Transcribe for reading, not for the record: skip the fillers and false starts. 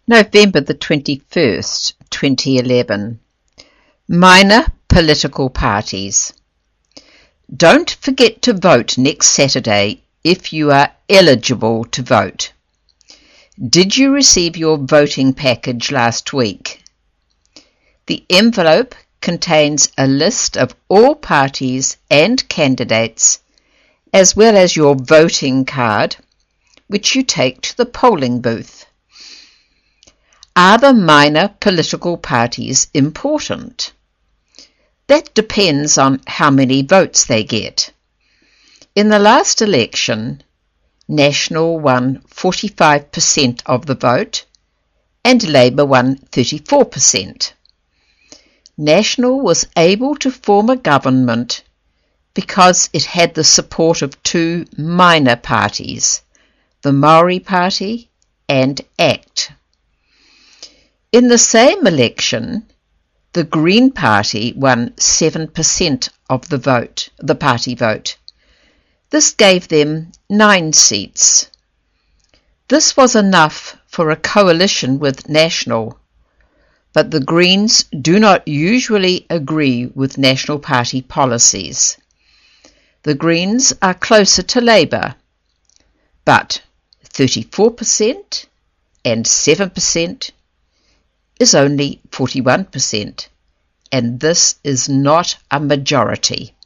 November the 21st, 2011. Minor political parties. Don't forget to vote next Saturday if you are eligible to vote. Did you receive your voting package last week? The envelope contains a list of all parties and candidates, as well as your voting card, which you take to the polling booth. Are the minor political parties important? That depends on how many votes they get. In the last election, National won 45% of the vote and Labour won 34%. National was able to form a government because it had the support of two minor parties, the Maori Party and ACT. In the same election, the Green Party won 7% of the party vote. This gave them 9 seats. This was enough for a coalition with National, but the Greens do not usually agree with National Party policies. The Greens are closer to Labour, but 34% and 7% is only 41%, and this is not a majority.